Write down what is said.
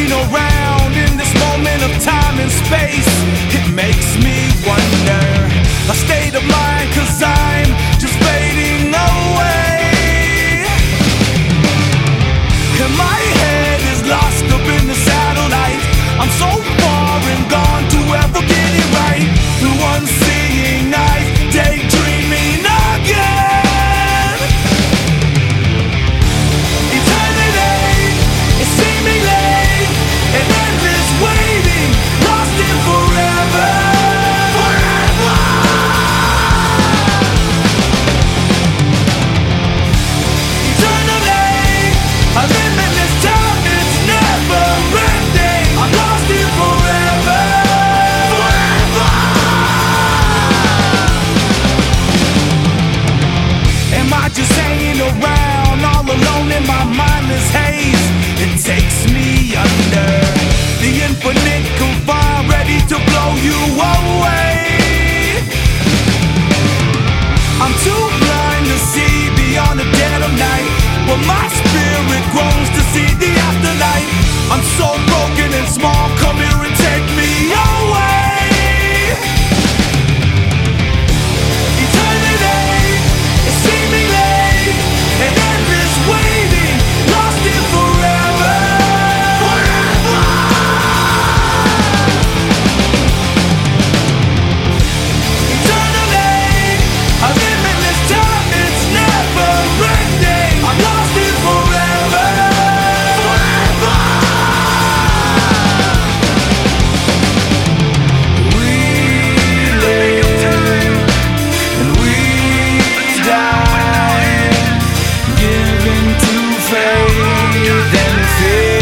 hanging around in this moment of time and space. It makes me wonder, a state of mind, 'cause I'm just fading away. And my head is lost up in the satellite. I'm so far and gone to ever get it right. Through unseeing eyes, daydreaming again. Eternity is seemingly an endless waiting, lost in forever. Forever. Eternally, a limitless time, it's never ending. I'm lost in forever. Forever. Am I just hanging around all alone in my mindless haze? It takes me under the infinite confine, ready to blow you away. I'm too blind to see beyond the dead of night, but my spirit groans to see the afterlife. I'm so broken and small, come here and take me away. Eternity is seemingly an endless waiting, lost in forever. Forever. Eternally, a limitless time, it's never ending. I'm lost in forever. Forever. We live and we die, given to faith and fear.